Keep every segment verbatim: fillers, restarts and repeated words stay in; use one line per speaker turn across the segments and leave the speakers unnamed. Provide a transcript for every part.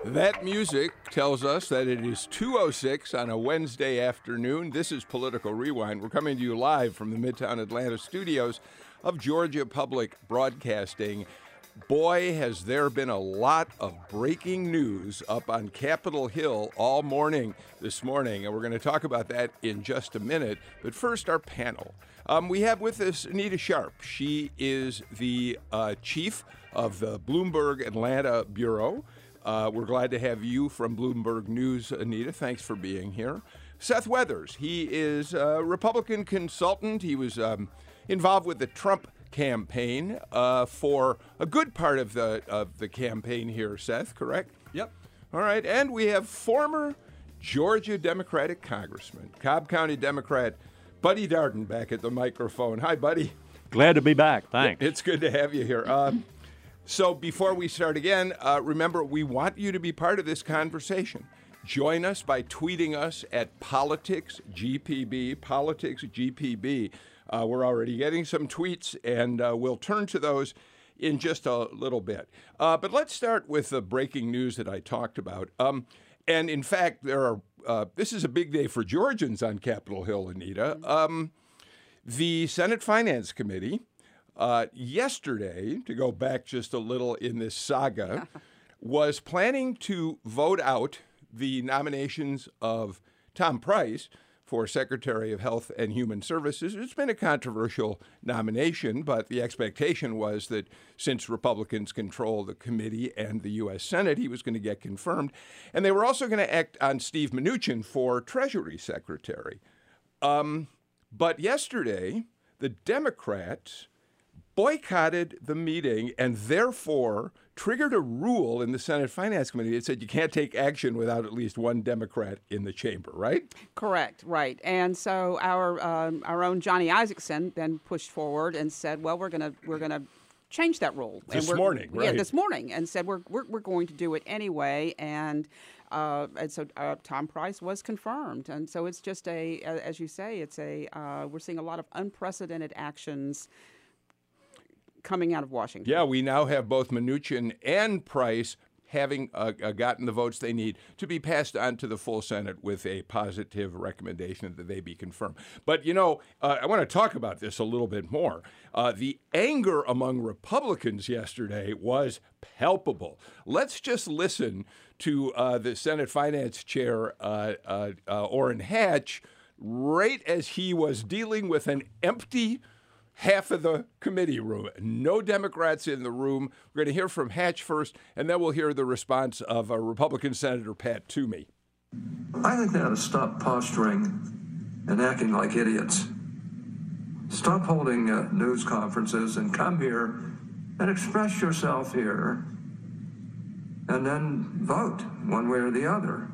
That music tells us that it is two oh six on a Wednesday afternoon. This is Political Rewind. We're coming to you live from the Midtown Atlanta studios of Georgia Public Broadcasting. Boy, has there been a lot of breaking news up on Capitol Hill all morning this morning, and we're going to talk about that in just a minute. But first, our panel. Um, we have with us Anita Sharp. She is the uh, chief of the Bloomberg Atlanta Bureau. Uh, we're glad to have you from Bloomberg News, Anita. Thanks for being here. Seth Weathers, he is a Republican consultant. He was um, involved with the Trump campaign uh, for a good part of the of the campaign here, Seth, correct?
Yep.
All right, and we have former Georgia Democratic Congressman, Cobb County Democrat, Buddy Darden back at the microphone. Hi, Buddy.
Glad to be back. Thanks.
It's good to have you here. Uh, So before we start again, uh, remember, we want you to be part of this conversation. Join us by tweeting us at PoliticsGPB, PoliticsGPB. Uh, we're already getting some tweets, and uh, we'll turn to those in just a little bit. Uh, but let's start with the breaking news that I talked about. Um, and in fact, there are. Uh, this is a big day for Georgians on Capitol Hill, Anita. Um, the Senate Finance Committee Uh, yesterday, to go back just a little in this saga, was planning to vote out the nominations of Tom Price for Secretary of Health and Human Services. It's been a controversial nomination, but the expectation was that since Republicans control the committee and the U S Senate, he was going to get confirmed. And they were also going to act on Steve Mnuchin for Treasury Secretary. Um, but yesterday, the Democrats boycotted the meeting and therefore triggered a rule in the Senate Finance Committee that said you can't take action without at least one Democrat in the chamber, right?
Correct, right. And so our um, our own Johnny Isakson then pushed forward and said, well, we're gonna we're gonna change that rule.
This
and we're,
morning, right?
Yeah, this morning, and said we're we're, we're going to do it anyway. And uh, and so uh, Tom Price was confirmed. And so it's just a, as you say, it's a uh, we're seeing a lot of unprecedented actions coming out of Washington.
Yeah, we now have both Mnuchin and Price having uh, uh, gotten the votes they need to be passed on to the full Senate with a positive recommendation that they be confirmed. But, you know, uh, I want to talk about this a little bit more. Uh, the anger among Republicans yesterday was palpable. Let's just listen to uh, the Senate Finance Chair, uh, uh, uh, Orrin Hatch, right as he was dealing with an empty half of the committee room. No Democrats in the room. We're going to hear from Hatch first, and then we'll hear the response of uh, Republican Senator Pat Toomey.
I think they ought to stop posturing and acting like idiots. Stop holding uh, news conferences and come here and express yourself here and then vote one way or the other.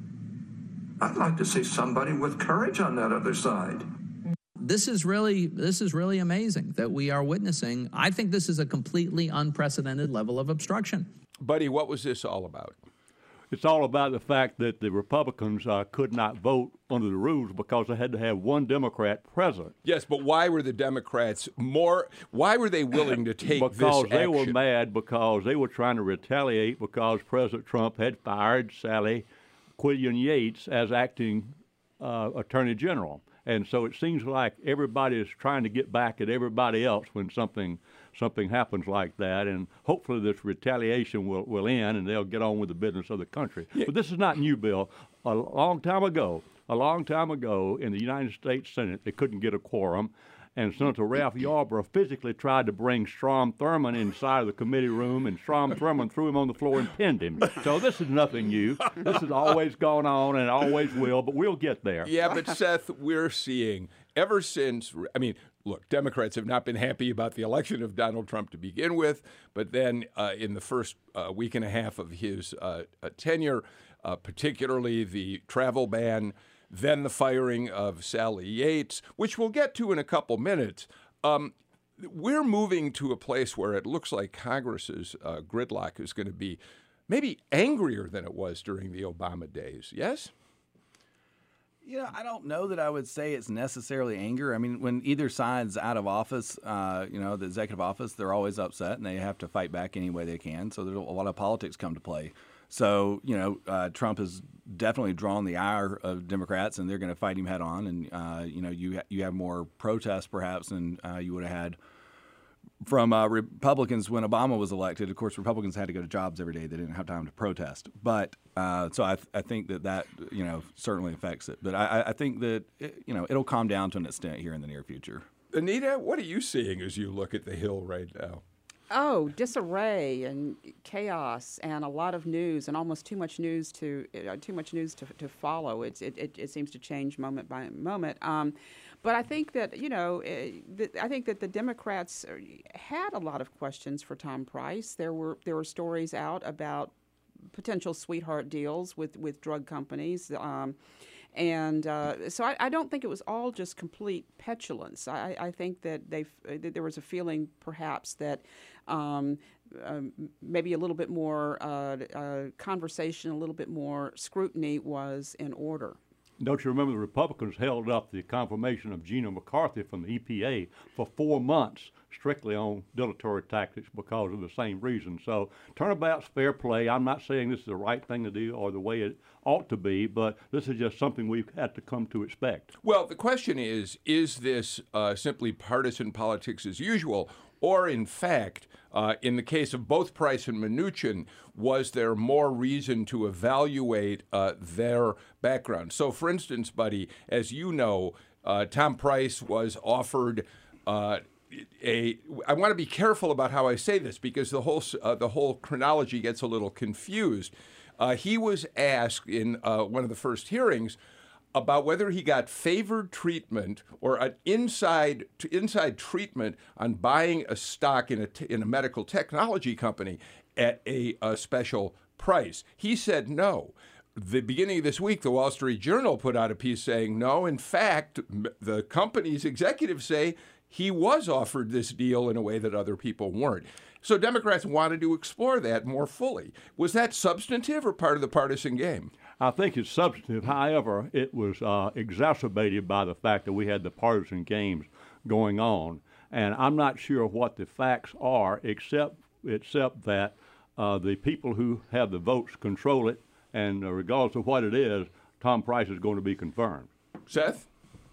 I'd like to see somebody with courage on that other side.
This is really this is really amazing that we are witnessing. I think this is a completely unprecedented level of obstruction.
Buddy, what was this all about?
It's all about the fact that the Republicans uh, could not vote under the rules because they had to have one Democrat present.
Yes, but why were the Democrats more, why were they willing to take
because
this action?
Because they were mad because they were trying to retaliate because President Trump had fired Sally Quillen Yates as acting uh, Attorney General. And so it seems like everybody is trying to get back at everybody else when something something happens like that. And hopefully this retaliation will, will end and they'll get on with the business of the country. Yeah. But this is not new, Bill. A long time ago, a long time ago in the United States Senate, they couldn't get a quorum. And Senator Ralph Yarborough physically tried to bring Strom Thurmond inside of the committee room, and Strom Thurmond threw him on the floor and pinned him. So this is nothing new. This has always gone on and always will, but we'll get there.
Yeah, but Seth, we're seeing ever since, I mean, look, Democrats have not been happy about the election of Donald Trump to begin with, but then uh, in the first uh, week and a half of his uh, uh, tenure, uh, particularly the travel ban, then the firing of Sally Yates, which we'll get to in a couple minutes. Um, we're moving to a place where it looks like Congress's uh, gridlock is going to be maybe angrier than it was during the Obama days. Yes?
You know, I don't know that I would say it's necessarily anger. I mean, when either side's out of office, uh, you know, the executive office, they're always upset and they have to fight back any way they can. So there's a lot of politics come to play. So, you know, uh, Trump has definitely drawn the ire of Democrats, and they're going to fight him head on. And, uh, you know, you, ha- you have more protests perhaps than uh, you would have had from uh, Republicans when Obama was elected. Of course, Republicans had to go to jobs every day. They didn't have time to protest. But uh, so I, th- I think that that, you know, certainly affects it. But I, I think that, it, you know, it'll calm down to an extent here in the near future.
Anita, what are you seeing as you look at the Hill right now?
Oh, disarray and chaos, and a lot of news, and almost too much news to uh, too much news to, to follow. It's, it, it it seems to change moment by moment. Um, but I think that you know, uh, the, I think that the Democrats had a lot of questions for Tom Price. There were there were stories out about potential sweetheart deals with with drug companies. Um, And uh, so I, I don't think it was all just complete petulance. I, I think that they that there was a feeling perhaps that um, um, maybe a little bit more uh, uh, conversation, a little bit more scrutiny was in order.
Don't you remember the Republicans held up the confirmation of Gina McCarthy from the E P A for four months strictly on dilatory tactics because of the same reason. So turnabout's fair play. I'm not saying this is the right thing to do or the way it ought to be, but this is just something we've had to come to expect.
Well, the question is, is this uh, simply partisan politics as usual? Or, in fact, uh, in the case of both Price and Mnuchin, was there more reason to evaluate uh, their background? So, for instance, Buddy, as you know, uh, Tom Price was offered uh, a. I want to be careful about how I say this because the whole uh, the whole chronology gets a little confused. Uh, he was asked in uh, one of the first hearings about whether he got favored treatment or an inside inside treatment on buying a stock in a t- in a medical technology company at a, a special price. He said no. The beginning of this week, the Wall Street Journal put out a piece saying no. In fact, m- the company's executives say he was offered this deal in a way that other people weren't. So Democrats wanted to explore that more fully. Was that substantive or part of the partisan game?
I think it's substantive. However, it was uh, exacerbated by the fact that we had the partisan games going on. And I'm not sure what the facts are, except except that uh, the people who have the votes control it, and uh, regardless of what it is, Tom Price is going to be confirmed.
Seth?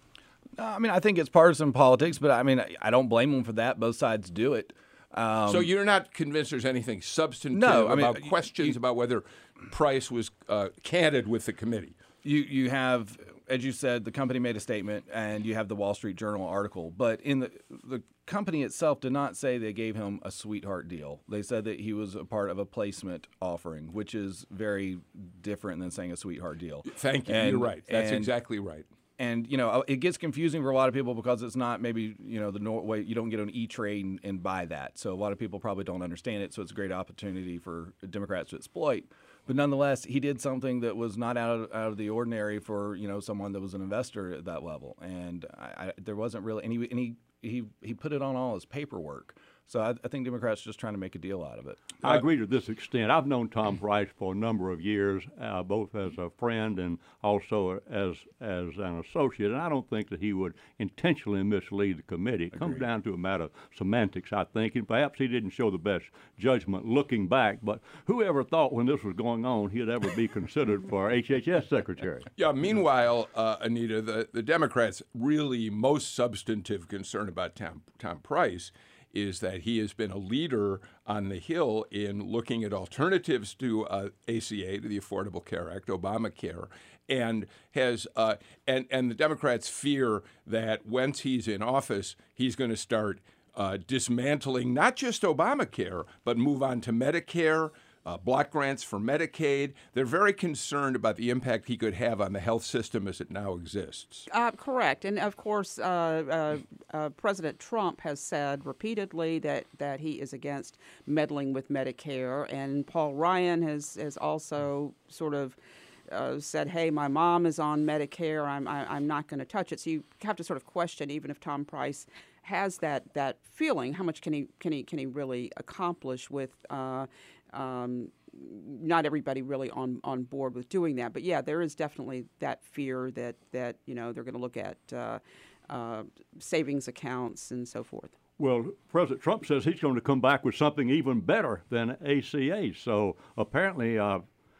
No, I mean, I think it's partisan politics, but I mean, I don't blame them for that. Both sides do it. Um,
so you're not convinced there's anything substantive
no, I mean,
about questions
you,
about whether Price was uh, candid with the committee?
You you have, as you said, the company made a statement, and you have the Wall Street Journal article. But in the the company itself did not say they gave him a sweetheart deal. They said that he was a part of a placement offering, which is very different than saying a sweetheart deal.
Thank you.
And,
you're right. That's
and,
exactly right.
And, you know, it gets confusing for a lot of people because it's not maybe, you know, the nor- way you don't get on E-Trade and, and buy that. So a lot of people probably don't understand it. So it's a great opportunity for Democrats to exploit. But nonetheless, he did something that was not out of, out of the ordinary for, you know, someone that was an investor at that level. And I, I, there wasn't really, and, he, and he, he, he put it on all his paperwork. So I, I think Democrats are just trying to make a deal out of it.
I agree to this extent. I've known Tom Price for a number of years, uh, both as a friend and also as as an associate, and I don't think that he would intentionally mislead the committee. It comes down to a matter of semantics, I think, and perhaps he didn't show the best judgment looking back, but whoever thought when this was going on he'd ever be considered for H H S secretary?
Yeah, meanwhile, uh, Anita, the, the Democrats' really most substantive concern about Tom, Tom Price is that he has been a leader on the Hill in looking at alternatives to uh, A C A, to the Affordable Care Act, Obamacare, and has uh, and and the Democrats fear that once he's in office, he's going to start uh, dismantling not just Obamacare, but move on to Medicare, uh, block grants for Medicaid. They're very concerned about the impact he could have on the health system as it now exists.
Uh, correct. And, of course, uh, uh, uh, President Trump has said repeatedly that, that he is against meddling with Medicare. And Paul Ryan has, has also sort of uh, said, hey, my mom is on Medicare. I'm, I, I'm not going to touch it. So you have to sort of question, even if Tom Price has that, that feeling, how much can he, can he, can he really accomplish with uh, Um, not everybody really on, on board with doing that. But, yeah, there is definitely that fear that, that you know, they're going to look at uh, uh, savings accounts and so forth.
Well, President Trump says he's going to come back with something even better than A C A. So apparently uh,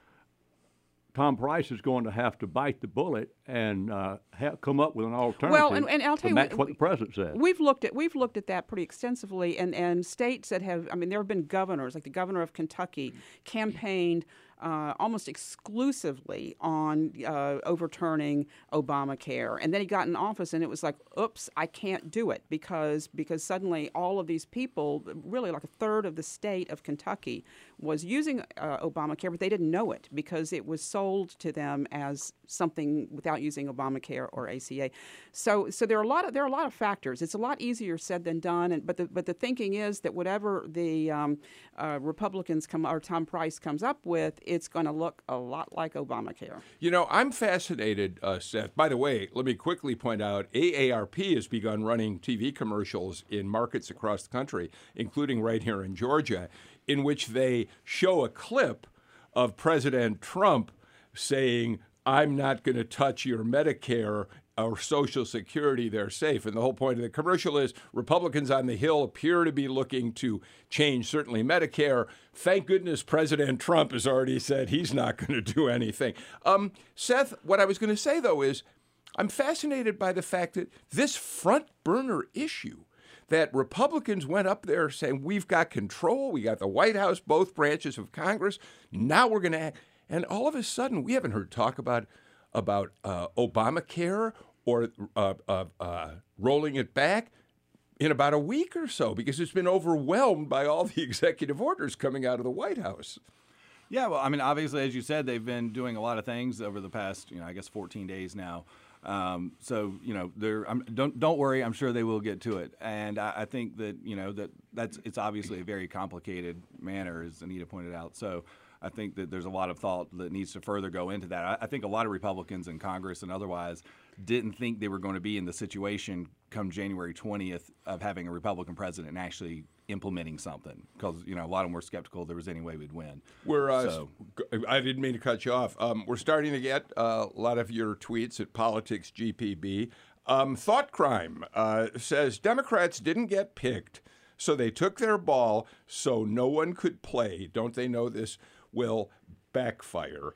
Tom Price is going to have to bite the bullet and uh, ha- come up with an alternative.
Well, and, and I'll tell
to
you,
match
we-
what the president said.
We've looked at we've looked at that pretty extensively, and, and states that have I mean there have been governors like the governor of Kentucky campaigned uh, almost exclusively on uh, overturning Obamacare, and then he got in office, and it was like, oops, I can't do it because because suddenly all of these people, really like a third of the state of Kentucky, was using uh, Obamacare, but they didn't know it because it was sold to them as something without using Obamacare or A C A. So so there are a lot of there are a lot of factors. It's a lot easier said than done, and but the but the thinking is that whatever the um, uh, Republicans come or Tom Price comes up with, it's going to look a lot like Obamacare.
You know, I'm fascinated, uh, Seth. By the way, let me quickly point out A A R P has begun running T V commercials in markets across the country, including right here in Georgia, in which they show a clip of President Trump saying, I'm not going to touch your Medicare or Social Security, they're safe. And the whole point of the commercial is Republicans on the Hill appear to be looking to change certainly Medicare. Thank goodness President Trump has already said he's not going to do anything. Um, Seth, what I was going to say, though, is I'm fascinated by the fact that this front burner issue that Republicans went up there saying, we've got control, we got the White House, both branches of Congress, now we're going to act. And all of a sudden, we haven't heard talk about about uh, Obamacare or uh, uh, uh, rolling it back in about a week or so because it's been overwhelmed by all the executive orders coming out of the White House.
Yeah, well, I mean, obviously, as you said, they've been doing a lot of things over the past, you know, I guess fourteen days now. Um, so, you know, they're, I'm, don't don't worry. I'm sure they will get to it. And I, I think that, you know, that that's it's obviously a very complicated manner, as Anita pointed out. So I think that there's a lot of thought that needs to further go into that. I, I think a lot of Republicans in Congress and otherwise didn't think they were going to be in the situation come January twentieth of having a Republican president and actually implementing something because, you know, a lot of them were skeptical there was any way we'd win.
We're, uh,
So-
I didn't mean to cut you off. Um, we're starting to get uh, a lot of your tweets at Politics G P B. Um, Thought Crime uh, says Democrats didn't get picked, so they took their ball so no one could play. Don't they know this will backfire?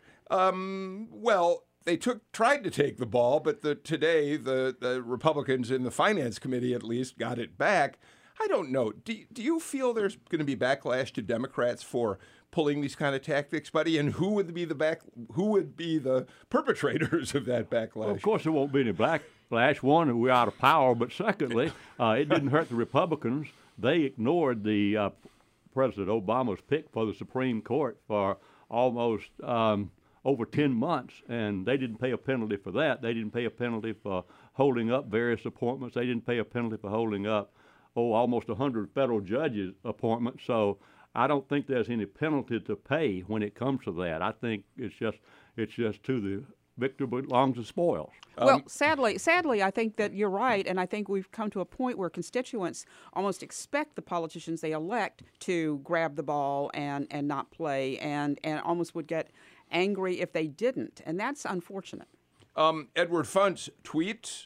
Um, well, they took tried to take the ball, but the, today the, the Republicans in the Finance Committee at least got it back. I don't know. Do, do you feel there's going to be backlash to Democrats for pulling these kind of tactics, buddy? And who would be the back? Who would be the perpetrators of that backlash?
Well, of course, there won't be any backlash. One, we're out of power, but secondly, uh, it didn't hurt the Republicans. They ignored the uh, President Obama's pick for the Supreme Court for almost um, over ten months, and they didn't pay a penalty for that. They didn't pay a penalty for holding up various appointments. They didn't pay a penalty for holding up, oh, almost one hundred federal judges' appointments. So I don't think there's any penalty to pay when it comes to that. I think it's just it's just to the victor belongs the spoils.
Well, sadly, sadly, I think that you're right, and I think we've come to a point where constituents almost expect the politicians they elect to grab the ball and, and not play, and, and almost would get angry if they didn't, and that's unfortunate.
Um, Edward Funtz tweets,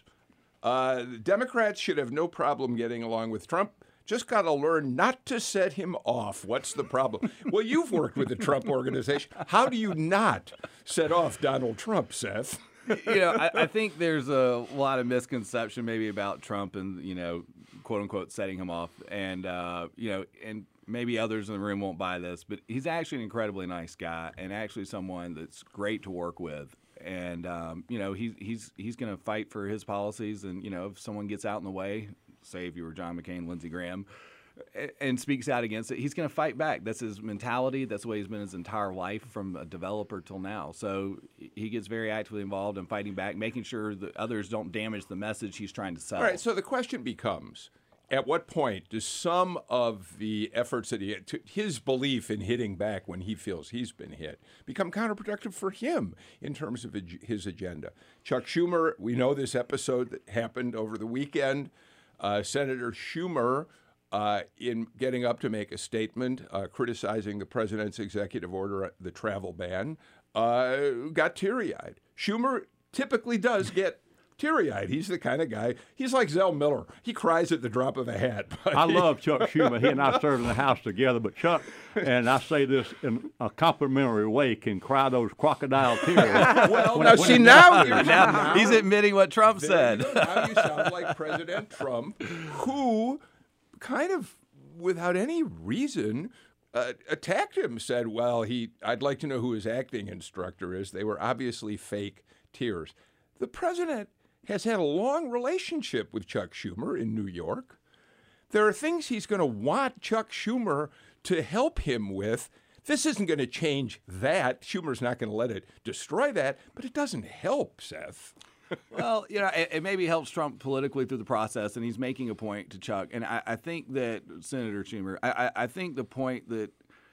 uh, Democrats should have no problem getting along with Trump. Just got to learn not to set him off. What's the problem? Well, you've worked with the Trump organization. How do you not set off Donald Trump, Seth?
You know, I, I think there's a lot of misconception maybe about Trump and, you know, quote unquote, setting him off. And, uh, you know, and maybe others in the room won't buy this, but he's actually an incredibly nice guy and actually someone that's great to work with. And, um, you know, he's, he's, he's going to fight for his policies. And, you know, if someone gets out in the way, say if you were John McCain, Lindsey Graham, and speaks out against it, he's going to fight back. That's his mentality. That's the way he's been his entire life from a developer till now. So he gets very actively involved in fighting back, making sure that others don't damage the message he's trying to sell.
All right, so the question becomes, at what point does some of the efforts that he, to his belief in hitting back when he feels he's been hit, become counterproductive for him in terms of his agenda? Chuck Schumer, we know this episode that happened over the weekend. Uh, Senator Schumer, uh, in getting up to make a statement uh, criticizing the president's executive order, the travel ban, uh, got teary-eyed. Schumer typically does get teary-eyed. He's the kind of guy. He's like Zell Miller. He cries at the drop of a hat.
I love Chuck Schumer. He and I served in the House together. But Chuck, and I say this in a complimentary way, can cry those crocodile tears.
Well,
when-
now
when
see
it-
now, you're,
Now,
now
he's admitting what Trump
there
said.
you go. Now you sound like President Trump, who kind of, without any reason, uh, attacked him. Said, "Well, he. I'd like to know who his acting instructor is. They were obviously fake tears." The president has had a long relationship with Chuck Schumer in New York. There are things he's going to want Chuck Schumer to help him with. This isn't going to change that. Schumer's not going to let it destroy that, but it doesn't help, Seth.
Well, you know, it, it maybe helps Trump politically through the process, and he's making a point to Chuck. And I, I think that Senator Schumer, I, I, I think the point that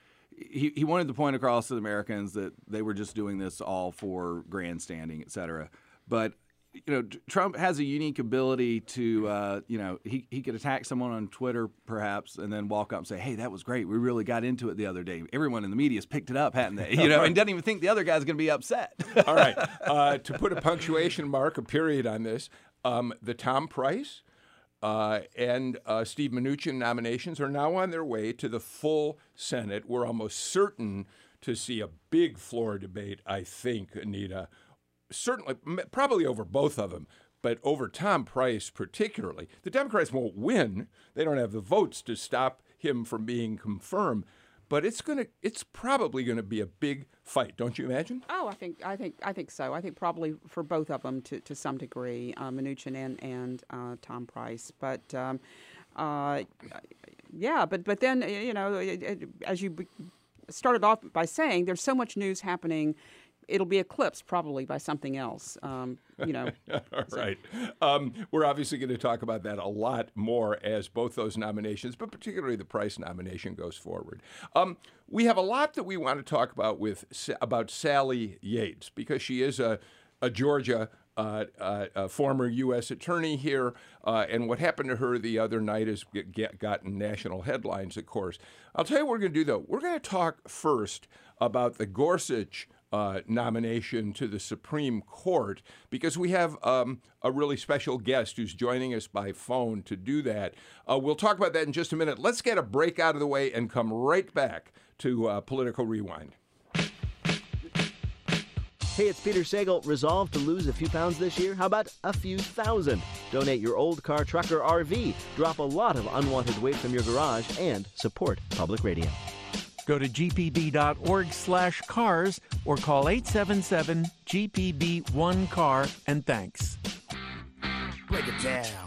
he, he wanted to point across to the Americans that they were just doing this all for grandstanding, et cetera. But you know, Trump has a unique ability to, uh, you know, he, he could attack someone on Twitter perhaps and then walk up and say, hey, that was great. We really got into it the other day. Everyone in the media's picked it up, hadn't they? You know, and doesn't even think the other guy's going to be upset.
All right. Uh, to put a punctuation mark, a period on this, um, the Tom Price uh, and uh, Steve Mnuchin nominations are now on their way to the full Senate. We're almost certain to see a big floor debate, I think, Anita. Certainly, probably over both of them, but over Tom Price particularly. The Democrats won't win. They don't have the votes to stop him from being confirmed. But it's gonna, it's probably going to be a big fight, don't you imagine?
Oh, I think, I think, I think so. I think probably for both of them to, to some degree, uh, Mnuchin and and uh, Tom Price. But um, uh, yeah, but but then you know, it, it, as you be- started off by saying, there's so much news happening. It'll be eclipsed probably by something else, um, you know.
All right. Um, we're obviously going to talk about that a lot more as both those nominations, but particularly the Price nomination, goes forward. Um, we have a lot that we want to talk about with about Sally Yates, because she is a, a Georgia uh, uh, a former U S attorney here, uh, and what happened to her the other night has get, get, gotten national headlines, of course. I'll tell you what we're going to do, though. We're going to talk first about the Gorsuch Uh, nomination to the Supreme Court, because we have um, a really special guest who's joining us by phone to do that. Uh, we'll talk about that in just a minute. Let's get a break out of the way and come right back to uh, Political Rewind.
Hey, it's Peter Sagal. Resolved to lose a few pounds this year? How about a few thousand? Donate your old car, truck, or R V. Drop a lot of unwanted weight from your garage and support public radio.
Go to g p b dot org slash cars or call eight seven seven G P B one car and thanks.
Break it down.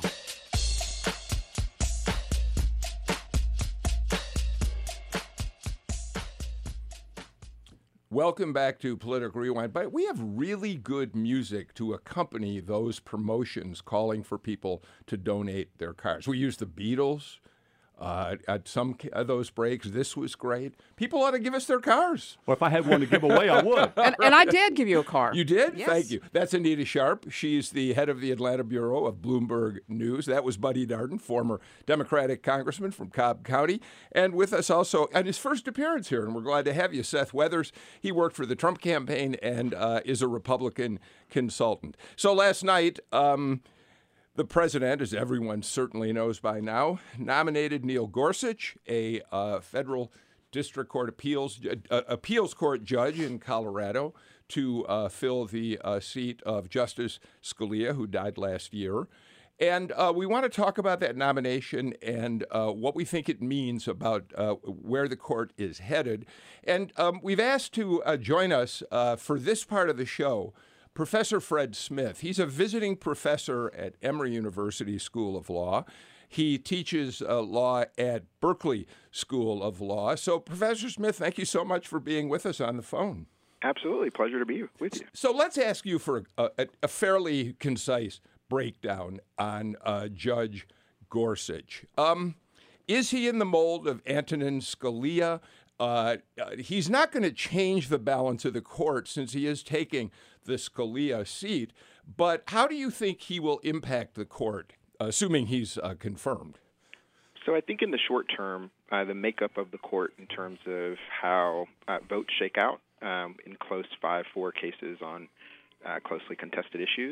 Welcome back to Political Rewind. But we have really good music to accompany those promotions calling for people to donate their cars. We use the Beatles. Uh, at some of those breaks, this was great. People ought to give us their cars.
Well, if I had one to give away, I would.
And, and I did give you a car.
You did?
Yes.
Thank you. That's Anita Sharp. She's the head of the Atlanta Bureau of Bloomberg News. That was Buddy Darden, former Democratic congressman from Cobb County. And with us also, on his first appearance here, and we're glad to have you, Seth Weathers. He worked for the Trump campaign and uh, is a Republican consultant. So last night, um, the president, as everyone certainly knows by now, nominated Neil Gorsuch, a uh, federal district court appeals uh, appeals court judge in Colorado, to uh, fill the uh, seat of Justice Scalia, who died last year. And uh, we want to talk about that nomination and uh, what we think it means about uh, where the court is headed. And um, we've asked to uh, join us uh, for this part of the show Professor Fred Smith. He's a visiting professor at Emory University School of Law. He teaches uh, law at Berkeley School of Law. So, Professor Smith, thank you so much for being with us on the phone.
Absolutely. Pleasure to be with you.
So let's ask you for a, a, a fairly concise breakdown on uh, Judge Gorsuch. Um, is he in the mold of Antonin Scalia? Uh, he's not going to change the balance of the court since he is taking the Scalia seat. But how do you think he will impact the court, assuming he's uh, confirmed?
So I think in the short term, uh, the makeup of the court in terms of how uh, votes shake out um, in close five four cases on uh, closely contested issues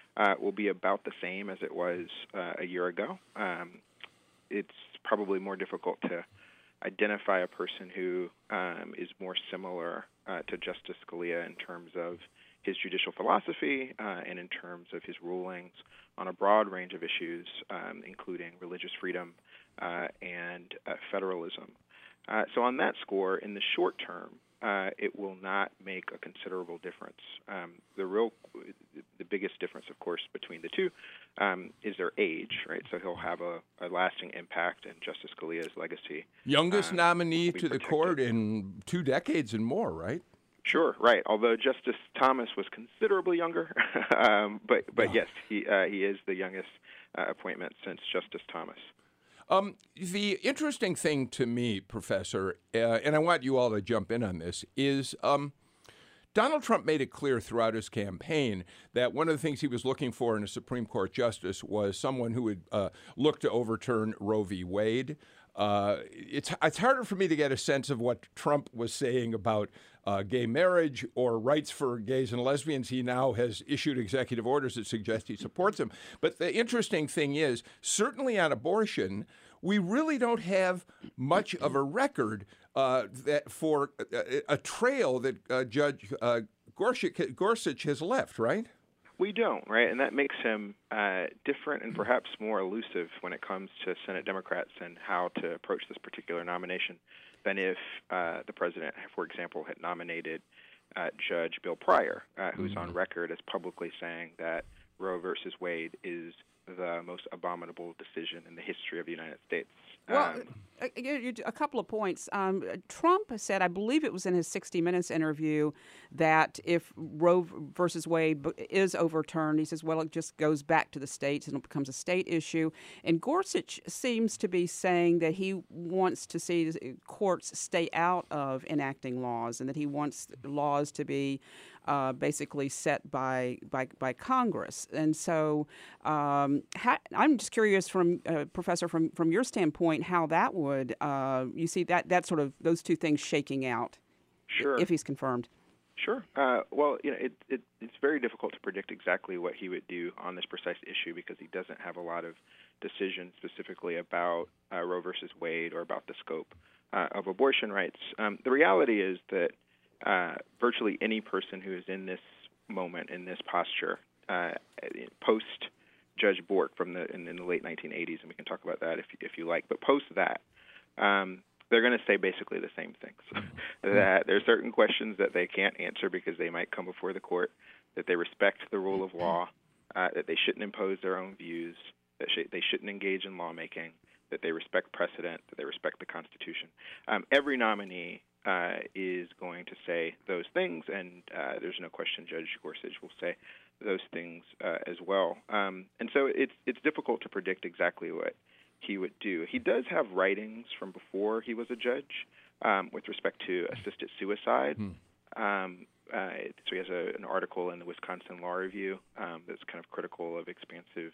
uh, will be about the same as it was uh, a year ago. Um, it's probably more difficult to identify a person who um, is more similar uh, to Justice Scalia in terms of his judicial philosophy uh, and in terms of his rulings on a broad range of issues, um, including religious freedom uh, and uh, federalism. Uh, so on that score, in the short term, uh, it will not make a considerable difference. Um, the real, the biggest difference, of course, between the two um, is their age, right? So he'll have a, a lasting impact, and Justice Scalia's legacy.
Youngest
um,
nominee
will be
to the
protected.
court in two decades and more, right?
Sure, right. Although Justice Thomas was considerably younger, um, but but yes, he uh, he is the youngest uh, appointment since Justice Thomas.
Um, the interesting thing to me, Professor, uh, and I want you all to jump in on this, is um, Donald Trump made it clear throughout his campaign that one of the things he was looking for in a Supreme Court justice was someone who would uh, look to overturn Roe v. Wade. Uh, it's it's harder for me to get a sense of what Trump was saying about uh, gay marriage or rights for gays and lesbians. He now has issued executive orders that suggest he supports them. But the interesting thing is, certainly on abortion, we really don't have much of a record uh, that for a, a trail that uh, Judge uh, Gorsuch, Gorsuch has left, right?
We don't, right? And that makes him uh, different and perhaps more elusive when it comes to Senate Democrats and how to approach this particular nomination than if uh, the president, for example, had nominated uh, Judge Bill Pryor, uh, who's on record as publicly saying that Roe versus Wade is the most abominable decision in the history of the United States.
Well,
Um,
a, a couple of points. Um, Trump said, I believe it was in his sixty minutes interview, that if Roe versus Wade is overturned, he says, well, it just goes back to the states and it becomes a state issue. And Gorsuch seems to be saying that he wants to see courts stay out of enacting laws and that he wants laws to be Uh, basically set by, by by Congress. And so um, how, I'm just curious, from uh, Professor, from, from your standpoint, how that would, uh, you see that, that sort of, those two things shaking out
Sure.
if he's confirmed.
Sure. Uh, well, you know, it, it, it's very difficult to predict exactly what he would do on this precise issue because he doesn't have a lot of decisions specifically about uh, Roe versus Wade or about the scope uh, of abortion rights. Um, the reality is that uh, virtually any person who is in this moment, in this posture, uh, post Judge Bork from the in, in the late nineteen eighties, and we can talk about that if if you like, but post that. Um, they're going to say basically the same things, that there are certain questions that they can't answer because they might come before the court, that they respect the rule of law, uh, that they shouldn't impose their own views, that sh- they shouldn't engage in lawmaking, that they respect precedent, that they respect the Constitution. Um, every nominee uh, is going to say those things, and uh, there's no question Judge Gorsuch will say those things uh, as well. Um, and so it's it's difficult to predict exactly what he would do. He does have writings from before he was a judge um, with respect to assisted suicide. Hmm. Um, uh, so he has a, an article in the Wisconsin Law Review um, that's kind of critical of expansive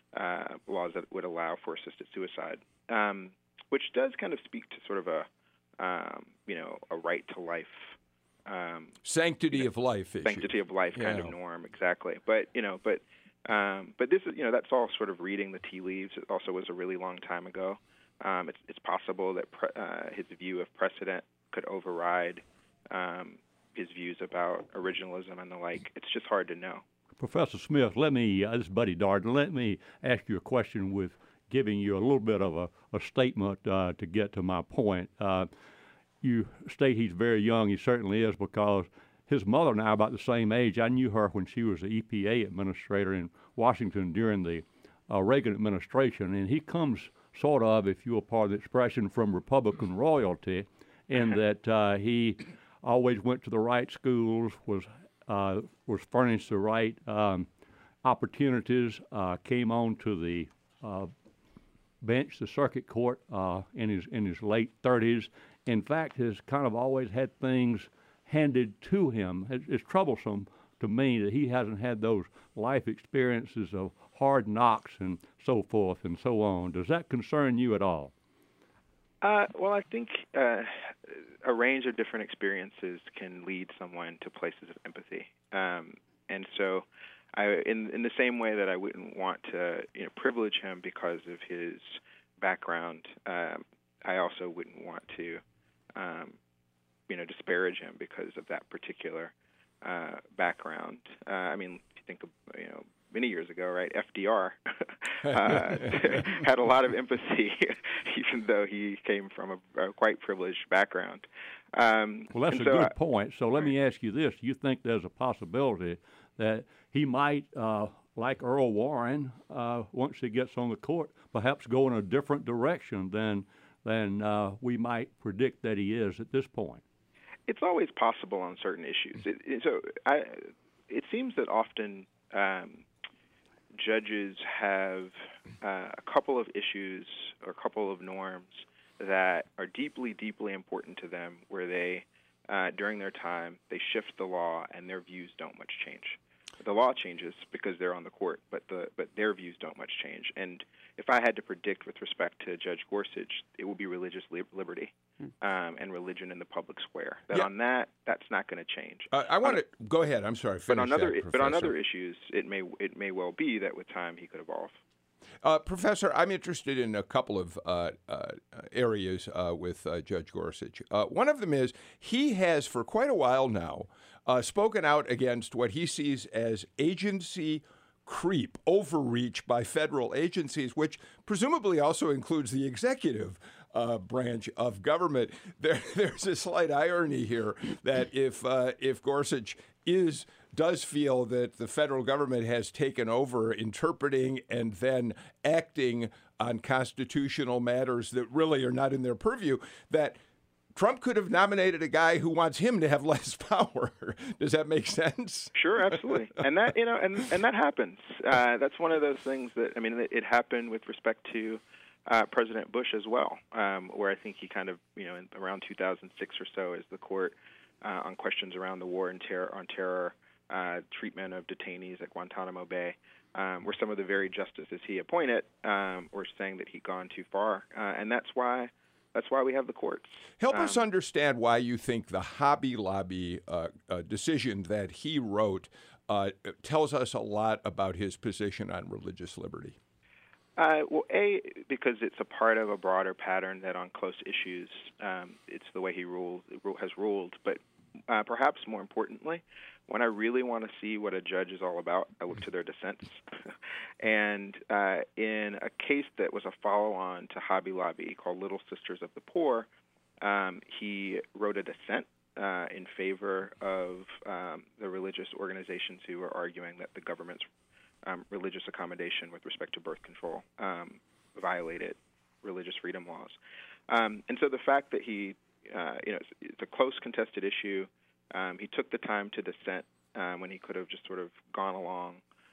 uh, laws that would allow for assisted suicide, um, which does kind of speak to sort of a, um, you know, a right to life. Um,
sanctity
you know,
of life issue.
Sanctity of life kind
yeah.
of norm, exactly. But, you know, but Um, but this is, you know, that's all sort of reading the tea leaves. It also was a really long time ago. Um, it's, it's possible that pre- uh, his view of precedent could override um, his views about originalism and the like. It's just hard to know.
Professor Smith, let me, uh, this is Buddy Darden, let me ask you a question with giving you a little bit of a, a statement uh, to get to my point. Uh, you state he's very young. He certainly is, because his mother and I are about the same age. I knew her when she was the E P A administrator in Washington during the uh, Reagan administration, and he comes sort of, if you will pardon the expression, from Republican royalty, in that uh, he always went to the right schools, was uh, was furnished the right um, opportunities, uh, came on to the uh, bench, the circuit court, uh, in his in his late thirties. In fact, has kind of always had things handed to him. It's, it's troublesome to me that he hasn't had those life experiences of hard knocks and so forth and so on. Does that concern you at all?
Uh, well, I think uh, a range of different experiences can lead someone to places of empathy. Um, and so I, in in the same way that I wouldn't want to, you know, privilege him because of his background, um, I also wouldn't want to, um, you know, disparage him because of that particular uh, background. Uh, I mean, if you think of, you know, many years ago, right, F D R uh, had a lot of empathy, even though he came from a, a quite privileged background. Um,
well, that's a
so
good
I,
point. So let me ask you this. You think there's a possibility that he might, uh, like Earl Warren, uh, once he gets on the court, perhaps go in a different direction than, than uh, we might predict that he is at this point?
It's always possible on certain issues. It, it, so I, it seems that often um, judges have uh, a couple of issues or a couple of norms that are deeply, deeply important to them, where they, uh, during their time, they shift the law and their views don't much change. The law changes because they're on the court, but the but their views don't much change. And if I had to predict with respect to Judge Gorsuch, it will be religious li- liberty um, and religion in the public square. That
yeah.
on that, that's not going to change.
Uh, I want to go ahead. I'm sorry.
But on other
that,
but on other issues, it may it may well be that with time he could evolve.
Uh, Professor, I'm interested in a couple of uh, uh, areas uh, with uh, Judge Gorsuch. Uh, one of them is he has, for quite a while now, uh, spoken out against what he sees as agency creep, overreach by federal agencies, which presumably also includes the executive uh, branch of government. There, there's a slight irony here that if uh, if Gorsuch is does feel that the federal government has taken over interpreting and then acting on constitutional matters that really are not in their purview, that Trump could have nominated a guy who wants him to have less power. Does that make sense?
Sure, absolutely. And that, you know, and, and that happens. Uh, that's one of those things that, I mean, it, it happened with respect to uh, President Bush as well, um, where I think he kind of, you know, in around two thousand six or so, as the court uh, on questions around the war and terror, on terror, uh, treatment of detainees at Guantanamo Bay, um, where some of the very justices he appointed um, were saying that he'd gone too far. Uh, and that's why That's why we have the courts.
Help
um,
us understand why you think the Hobby Lobby uh, uh, decision that he wrote uh, tells us a lot about his position on religious liberty.
Uh, well, A, because it's a part of a broader pattern that on close issues, um, it's the way he ruled, has ruled. But uh, perhaps more importantly, when I really want to see what a judge is all about, I look to their dissents. and uh, in a case that was a follow-on to Hobby Lobby called Little Sisters of the Poor, um, he wrote a dissent uh, in favor of um, the religious organizations who were arguing that the government's um, religious accommodation with respect to birth control um, violated religious freedom laws. Um, and so the fact that he, uh, you know, it's, it's a close contested issue. Um, he took the time to dissent um, when he could have just sort of gone along,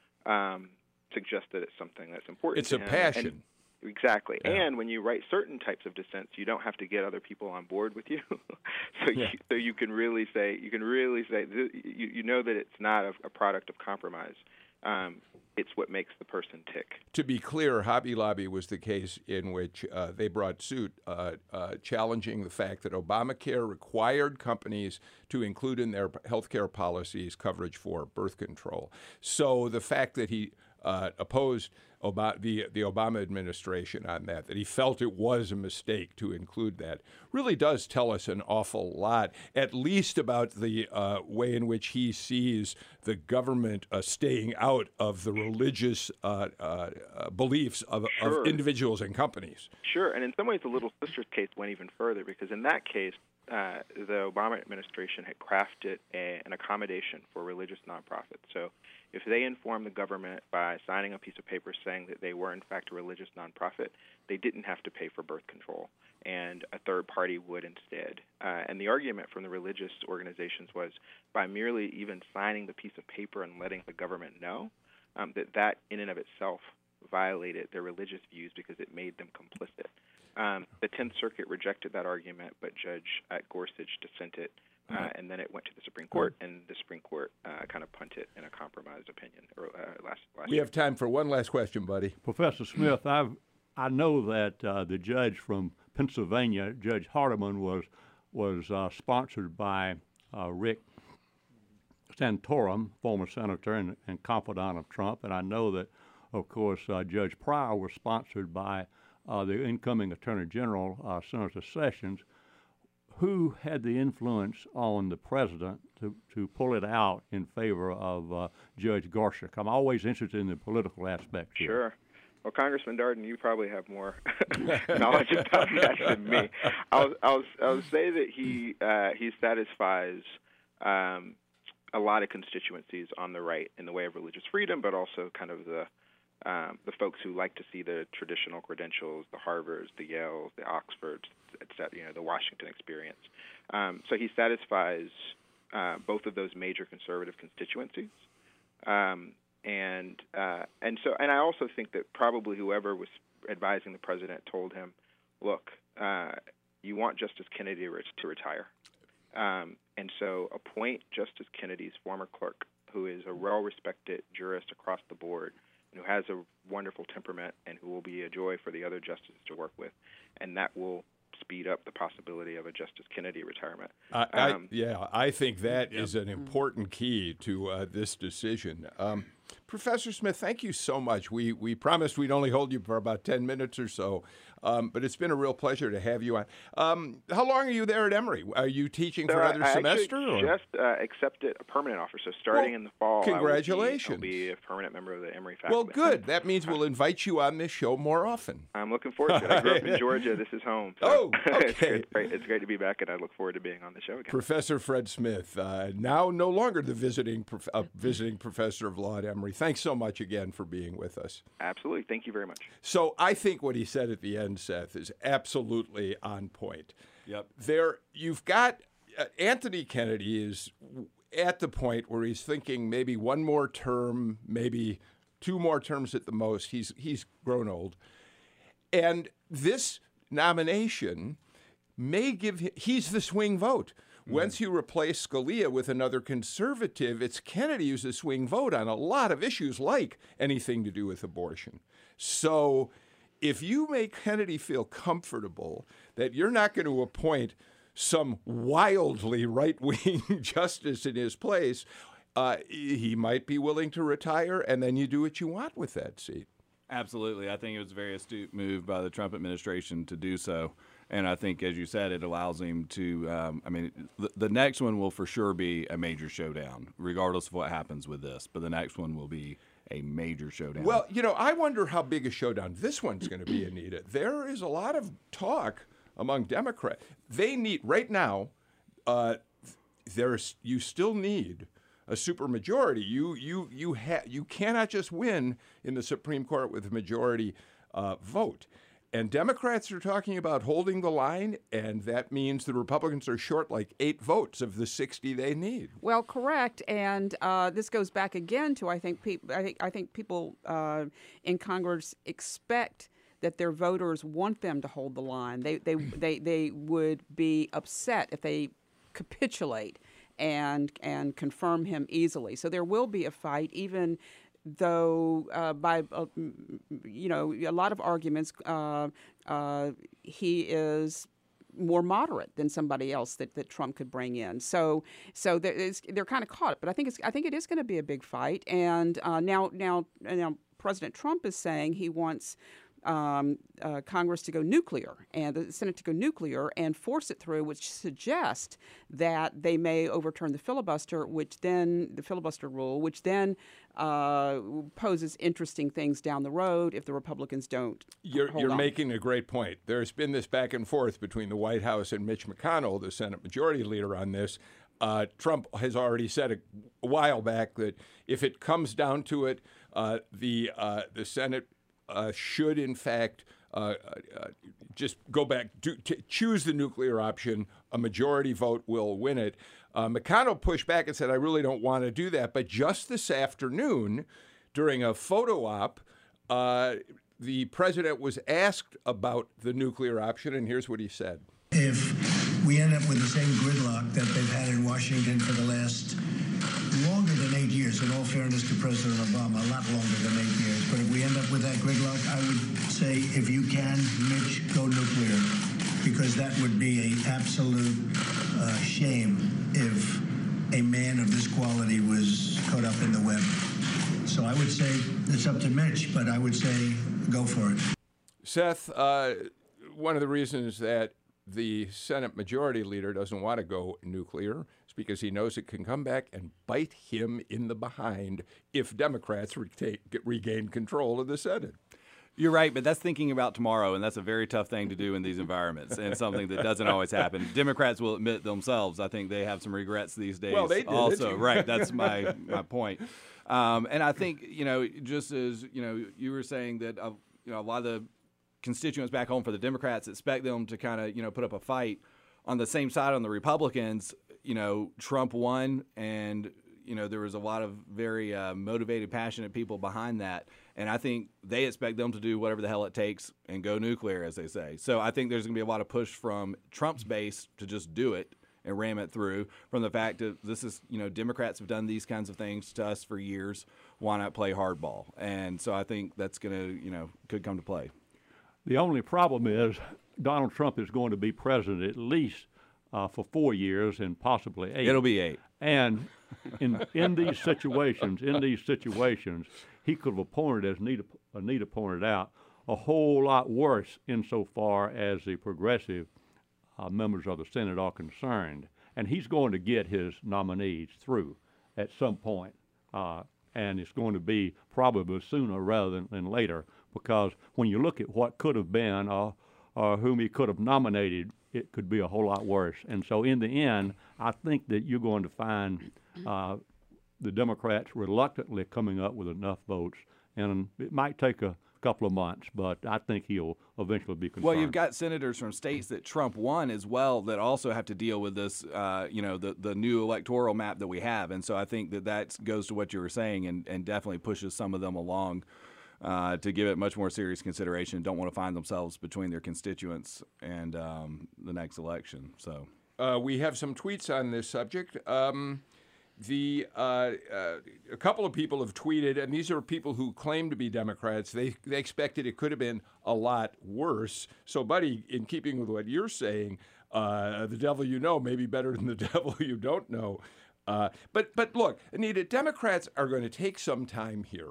um, suggests that it's something that's important
It's
to
a
him.
passion.
And, exactly.
Yeah.
And when you write certain types of dissents, you don't have to get other people on board with you. so,
Yeah.
you, so you can really say, you can really say, th- you, you know that it's not a, a product of compromise. Um, it's what makes the person tick.
To be clear, Hobby Lobby was the case in which uh, they brought suit uh, uh, challenging the fact that Obamacare required companies to include in their healthcare policies coverage for birth control. So the fact that he uh, opposed Ob- the, the Obama administration on that, that he felt it was a mistake to include that, really does tell us an awful lot, at least about the uh, way in which he sees the government uh, staying out of the religious uh, uh, uh, beliefs of,
Sure.
of individuals and companies.
Sure, and in some ways the Little Sisters case went even further, because in that case, uh, the Obama administration had crafted a, an accommodation for religious nonprofits. So if they informed the government by signing a piece of paper saying that they were in fact a religious nonprofit, they didn't have to pay for birth control, and a third party would instead. Uh, and the argument from the religious organizations was by merely even signing the piece of paper and letting the government know, um, that that in and of itself violated their religious views because it made them complicit. Um, the Tenth Circuit rejected that argument, but Judge uh, Gorsuch dissented, uh, and then it went to the Supreme Court, and the Supreme Court uh, kind of punted in a compromised opinion or, uh, last, last
We
year.
have time for one last question, buddy.
Professor Smith, I've, I know that uh, the judge from Pennsylvania, Judge Hardiman, was was uh, sponsored by uh, Rick Santorum, former senator and, and confidant of Trump, and I know that, of course, uh, Judge Pryor was sponsored by uh, the incoming Attorney General, uh, Senator Sessions. Who had the influence on the president to, to pull it out in favor of uh, Judge Gorsuch? I'm always interested in the political aspect here.
Sure. Well, Congressman Darden, you probably have more knowledge about that than me. I'll, I'll, I'll say that he uh, he satisfies um, a lot of constituencies on the right in the way of religious freedom, but also kind of the um, the folks who like to see the traditional credentials, the Harvards, the Yales, the Oxfords, et cetera, you know, the Washington experience. Um, so he satisfies uh, both of those major conservative constituencies. Um, and uh, and so and I also think that probably whoever was advising the president told him, look, uh, you want Justice Kennedy to retire. Um, and so appoint Justice Kennedy's former clerk, who is a well-respected jurist across the board, who has a wonderful temperament and who will be a joy for the other justices to work with, and that will speed up the possibility of a Justice Kennedy retirement.
I, I,
um,
yeah, I think that
yeah.
is an important key to uh, this decision. Um, Professor Smith, thank you so much. We we promised we'd only hold you for about ten minutes or so, um, but it's been a real pleasure to have you on. Um, how long are you there at Emory? Are you teaching
so
for another
I, I
semester?
Or?
Or?
just uh, accepted a permanent offer, so starting
well,
in the fall,
congratulations.
I will be, I'll be a permanent member of the Emory faculty.
Well, good. That means we'll invite you on this show more often.
I'm looking forward to it. I grew up in Georgia. This is home. So
oh, okay.
it's, great, great, it's great to be back, and I look forward to being on the show again.
Professor Fred Smith, uh, now no longer the visiting prof- uh, visiting professor of law at Emory. Thanks so much again for being with us.
Absolutely. Thank you very much.
So I think what he said at the end, Seth, is absolutely on point.
Yep.
There, you've got uh, Anthony Kennedy is at the point where he's thinking maybe one more term, maybe two more terms at the most. He's he's grown old, and this nomination may give him, he's the swing vote. Once you replace Scalia with another conservative, it's Kennedy who's the swing vote on a lot of issues like anything to do with abortion. So if you make Kennedy feel comfortable that you're not going to appoint some wildly right-wing justice in his place, uh, he might be willing to retire, and then you do what you want with that seat.
Absolutely. I think it was a very astute move by the Trump administration to do so. And I think, as you said, it allows him to, um, I mean, the, the next one will for sure be a major showdown, regardless of what happens with this. But the next one will be a major showdown.
Well, you know, I wonder how big a showdown this one's going to be, Anita. There is a lot of talk among Democrats. They need, right now, uh, there's you still need a supermajority. You you you ha- you cannot just win in the Supreme Court with a majority uh, vote. And Democrats are talking about holding the line, and that means the Republicans are short like eight votes of the sixty they need.
Well, correct, and uh, this goes back again to I think pe- I think I think people uh, in Congress expect that their voters want them to hold the line. They they they they would be upset if they capitulate and and confirm him easily. So there will be a fight, even though uh, by, uh, you know, a lot of arguments, uh, uh, he is more moderate than somebody else that, that Trump could bring in. So so they're kind of caught. But I think it's I think it is going to be a big fight. And uh, now now now President Trump is saying he wants Um, uh, Congress to go nuclear and the Senate to go nuclear and force it through, which suggests that they may overturn the filibuster, which then the filibuster rule, which then uh, poses interesting things down the road if the Republicans don't.
You're,
hold
you're
on.
making a great point. There's been this back and forth between the White House and Mitch McConnell, the Senate Majority Leader, on this. Uh, Trump has already said a, a while back that if it comes down to it, uh, the uh, the Senate Uh, should, in fact, uh, uh, just go back, to, to choose the nuclear option. A majority vote will win it. Uh, McConnell pushed back and said, I really don't want to do that. But just this afternoon, during a photo op, uh, the president was asked about the nuclear option, and here's what he said.
If we end up with the same gridlock that they've had in Washington for the last longer than eight years, in all fairness to President Obama, a lot longer than eight years. But if we end up with that gridlock, I would say, if you can, Mitch, go nuclear, because that would be an absolute uh, shame if a man of this quality up in the web. So I would say it's up to Mitch, but I would say go for it.
Seth, uh, one of the reasons that the Senate Majority Leader doesn't want to go nuclear is because he knows it can come back and bite him in the behind if Democrats retake, regain control of the Senate.
You're right, but that's thinking about tomorrow, and that's a very tough thing to do in these environments, and something that doesn't always happen. Democrats will admit themselves. I think they have some regrets these days.
Well, they did.
Also, right? That's my my point. Um, and I think you know, just as you know, you were saying that uh, you know a lot of the constituents back home for the Democrats expect them to kind of you know put up a fight. On the same side, on the Republicans, you know, Trump won, and you know there was a lot of very uh, motivated, passionate people behind that. And I think they expect them to do whatever the hell it takes and go nuclear, as they say. So I think there's going to be a lot of push from Trump's base to just do it and ram it through, from the fact that this is, you know, Democrats have done these kinds of things to us for years. Why not play hardball? And so I think that's going to, you know, could come to play.
The only problem is Donald Trump is going to be president at least uh, for four years and possibly eight.
It'll be eight.
And in in these situations, in these situations, he could have appointed, as Anita, Anita pointed out, a whole lot worse insofar as the progressive uh, members of the Senate are concerned. And he's going to get his nominees through at some point. Uh, and it's going to be probably sooner rather than, than later, because when you look at what could have been or, or whom he could have nominated, it could be a whole lot worse. And so in the end, I think that you're going to find uh, the Democrats reluctantly coming up with enough votes, and it might take a couple of months, but I think he'll eventually be confirmed.
Well, you've got senators from states that Trump won as well that also have to deal with this, uh, you know, the, the new electoral map that we have. And so I think that that goes to what you were saying and, and definitely pushes some of them along uh, to give it much more serious consideration, don't want to find themselves between their constituents and um, the next election. So
uh, we have some tweets on this subject. Um, The uh, uh, a couple of people have tweeted, and these are people who claim to be Democrats. They they expected it could have been a lot worse. So, Buddy, in keeping with what you're saying, uh, the devil you know may be better than the devil you don't know. Uh, but but look, Anita, Democrats are going to take some time here.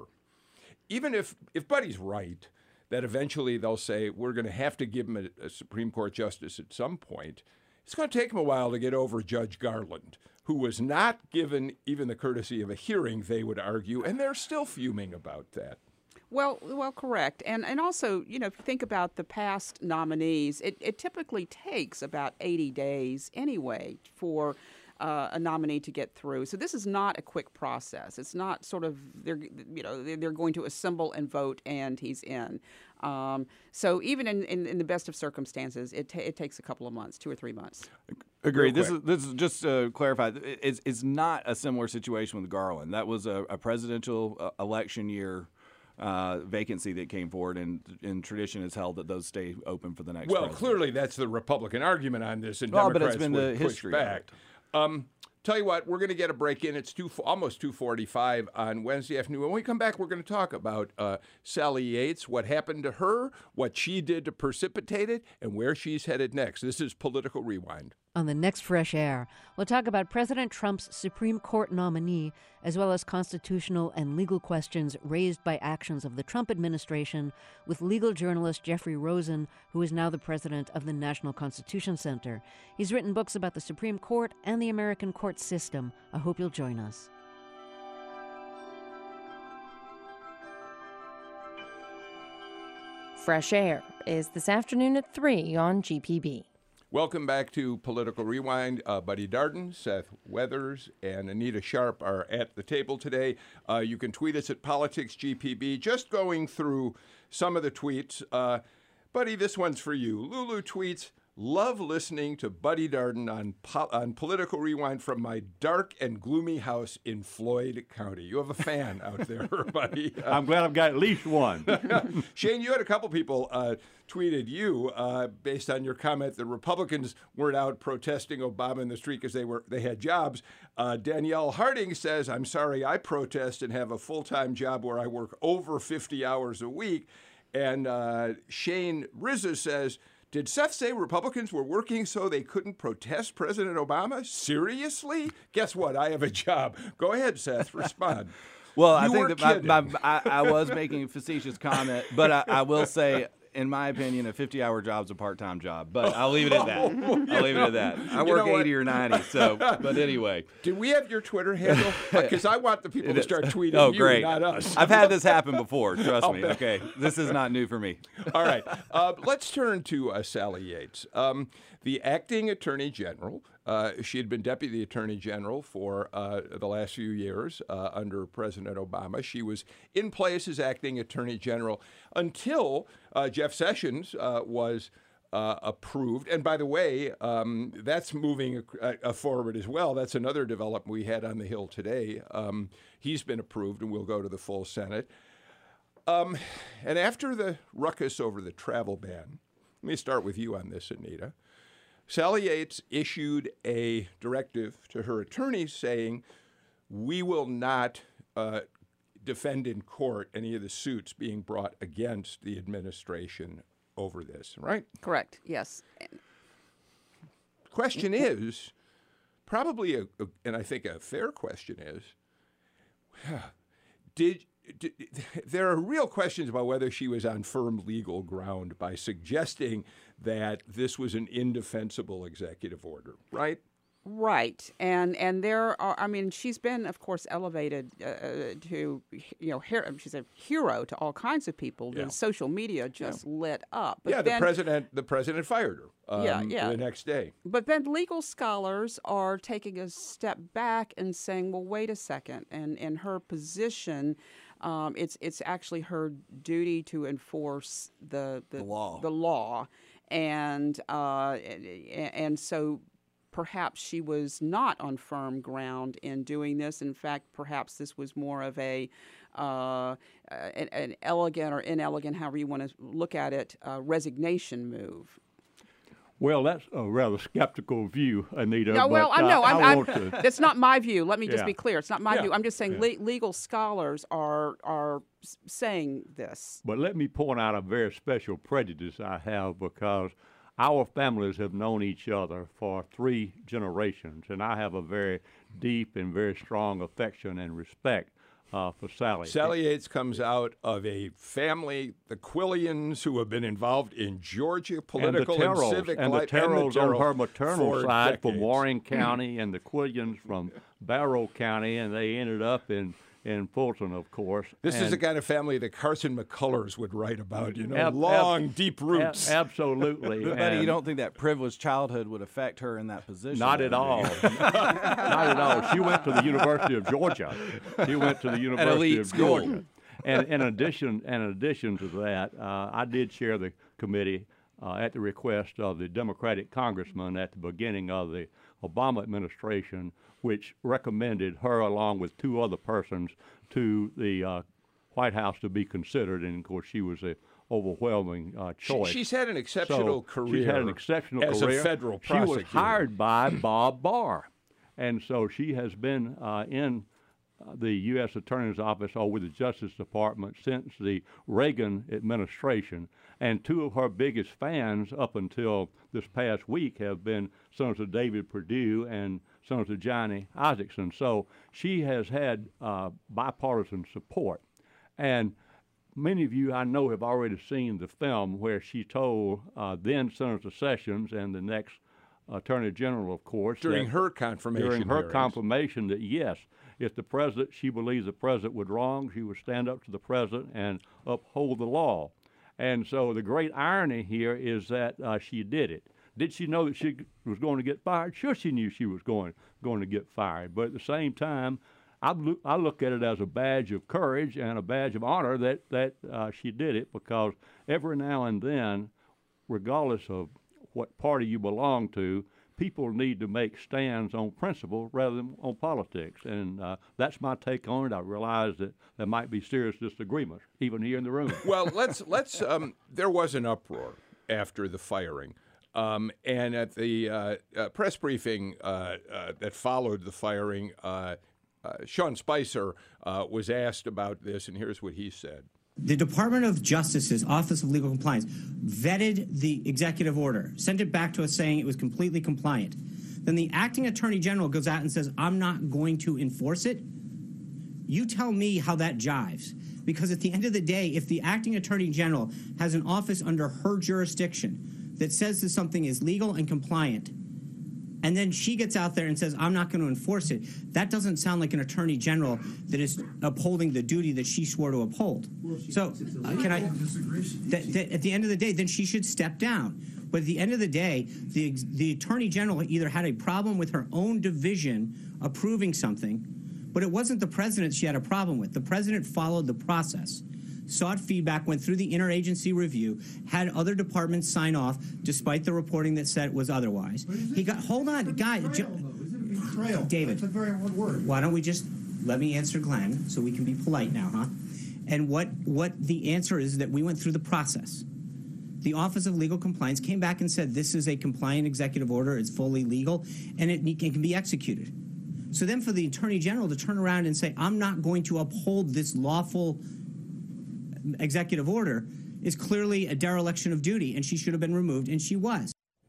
Even if if Buddy's right that eventually they'll say we're going to have to give him a, a Supreme Court justice at some point, it's going to take them a while to get over Judge Garland, who was not given even the courtesy of a hearing, they would argue, and they're still fuming about that.
Well, well, correct. And and also, you know, if you think about the past nominees, it, it typically takes about eighty days anyway for uh, a nominee to get through. So this is not a quick process. It's not sort of, they're, you know, they're going to assemble and vote and he's in. Um, so even in, in, in the best of circumstances, it, ta- it takes a couple of months, two or three months.
Agreed. This is this is just to clarify. It's it's not a similar situation with Garland. That was a, a presidential uh, election year uh, vacancy that came forward, and, and tradition is held that those stay open for the next.
Well,
president.
clearly that's the Republican argument on this, and
well,
Democrats
but it's been
would
the
push
history
back. Um, tell you what, we're going to get a break in. It's two, almost two forty-five on Wednesday afternoon. When we come back, we're going to talk about uh, Sally Yates, what happened to her, what she did to precipitate it, and where she's headed next. This is Political Rewind.
On the next Fresh Air, we'll talk about President Trump's Supreme Court nominee, as well as constitutional and legal questions raised by actions of the Trump administration, with legal journalist Jeffrey Rosen, who is now the president of the National Constitution Center. He's written books about the Supreme Court and the American court system. I hope you'll join us.
Fresh Air is this afternoon at three on G P B.
Welcome back to Political Rewind. Uh, Buddy Darden, Seth Weathers, and Anita Sharp are at the table today. Uh, you can tweet us at Politics G P B. Just going through some of the tweets. Uh, Buddy, this one's for you. Lulu tweets, love listening to Buddy Darden on, po- on Political Rewind from my dark and gloomy house in Floyd County. You have a fan out there, Buddy. Uh,
I'm glad I've got at least one.
Shane, you had a couple people uh, tweeted you uh, based on your comment that Republicans weren't out protesting Obama in the street because they were they had jobs. Uh, Danielle Harding says, I'm sorry, I protest and have a full-time job where I work over fifty hours a week. And uh, Shane Rizza says, Did Seth say Republicans were working so they couldn't protest President Obama? Seriously? Guess what? I have a job. Go ahead, Seth. Respond.
Well, I
You
think
were
that my,
kidding.
my, I, I was making a facetious comment, but I, I will say, in my opinion, a fifty-hour job is a part-time job. But I'll leave it at that. I'll leave it at that. I
You
work
know what?
eighty or ninety. So, but anyway.
Do we have your Twitter handle? Because I want the people to start tweeting
oh,
you,
great.
not us.
I've had this happen before. Trust
I'll
me.
bet.
Okay, this is not new for me.
All right. Uh, let's turn to uh, Sally Yates, um, the acting Attorney General. Uh, she had been Deputy Attorney General for uh, the last few years uh, under President Obama. She was in place as acting Attorney General until uh, Jeff Sessions uh, was uh, approved. And by the way, um, that's moving uh, uh, forward as well. That's another development we had on the Hill today. Um, he's been approved and will go to the full Senate. Um, and after the ruckus over the travel ban, let me start with you on this, Anita. Sally Yates issued a directive to her attorneys saying, we will not uh, defend in court any of the suits being brought against the administration over this, right?
Correct, yes.
Question is, probably, a, a, and I think a fair question is, did, did there are real questions about whether she was on firm legal ground by suggesting that this was an indefensible executive order, right?
Right, and and there are. I mean, she's been, of course, elevated uh, to, you know, her, she's a hero to all kinds of people.
Yeah.
The social media just lit up. But
yeah,
then,
the president, the president fired her. Um,
Yeah, yeah.
The next day.
But then legal scholars are taking a step back and saying, well, wait a second. And in her position, um, it's it's actually her duty to enforce the the,
The law.
The law, and uh, and, and so. Perhaps she was not on firm ground in doing this. In fact, perhaps this was more of a uh, an, an elegant or inelegant, however you want to look at it, uh, resignation move.
Well, that's a rather skeptical view, Anita.
No, well,
but,
I know.
uh,
I'm,
I
I'm,
want to,
that's not my view. Let me just
Yeah.
be clear. It's not my
Yeah.
view. I'm just saying
Yeah.
le- legal scholars are are s- saying this.
But let me point out a very special prejudice I have, because our families have known each other for three generations, and I have a very deep and very strong affection and respect uh, for Sally.
Sally Yates comes out of a family, the Quillians, who have been involved in Georgia political
and, the
and,
Terrells,
civic
and the
life.
Terrells on her maternal
for
side from
decades.
Warren County, and the Quillians from Barrow County, and they ended up in, in Fulton, of course.
This
and
is the kind of family that Carson McCullers would write about, you know,
Ab-
long,
ab-
deep roots.
a- absolutely.
Buddy, you
And-
don't think that privileged childhood would affect her in that position?
Not
though,
at
do
all.
you?
Not at all. She went to the University of Georgia. She went to the University
elite
of
school.
Georgia. And in addition, in addition to that, uh, I did chair the committee uh, at the request of the Democratic congressman at the beginning of the Obama administration, which recommended her, along with two other persons, to the uh, White House to be considered. And of course, she was a overwhelming uh,
She-
choice.
she's had an exceptional
So
career
She's had an exceptional
as a
career.
federal
She was
prosecutor.
hired by Bob Barr, and so she has been uh, in uh, the U S Attorney's Office or with the Justice Department since the Reagan administration. And two of her biggest fans up until this past week have been Senator David Perdue and Senator Johnny Isakson. So she has had uh, bipartisan support. And many of you, I know, have already seen the film where she told uh, then Senator Sessions and the next Attorney General, of course,
During
that-
her confirmation
during her
hearings.
confirmation that yes, if the president, she believes the president was wrong, she would stand up to the president and uphold the law. And so the great irony here is that uh, she did it. Did she know that she was going to get fired? Sure, she knew she was going going to get fired. But at the same time, I look, I look at it as a badge of courage and a badge of honor that that uh, she did it, because every now and then, regardless of what party you belong to, people need to make stands on principle rather than on politics. And uh, that's my take on it. I realize that there might be serious disagreements, even here in the room.
Well, let's let's. Um, there was an uproar after the firing, um, and at the uh, uh, press briefing uh, uh, that followed the firing, uh, uh, Sean Spicer uh, was asked about this, and here's what he said.
The Department of Justice's Office of Legal Compliance vetted the executive order, sent it back to us saying it was completely compliant. Then the acting attorney general goes out and says, I'm not going to enforce it. You tell me how that jives. Because at the end of the day, if the acting attorney general has an office under her jurisdiction that says that something is legal and compliant, and then she gets out there and says, I'm not going to enforce it, that doesn't sound like an attorney general that is upholding the duty that she swore to uphold. Well, so, uh, can I, th- th- at the end of the day, then she should step down. But at the end of the day, the, the attorney general either had a problem with her own division approving something, but it wasn't the president she had a problem with. The president followed the process, sought feedback, went through the interagency review, had other departments sign off, despite the reporting that said it was otherwise. He got, hold on, guy, jo- David, that's a very hard word. Why don't we just let me answer Glenn so we can be polite now, huh? And what, what the answer is that we went through the process. The Office of Legal Compliance came back and said this is a compliant executive order, it's fully legal, and it, it can be executed. So then for the Attorney General to turn around and say, I'm not going to uphold this lawful executive order is clearly a dereliction of duty, and she should have been removed, and she was.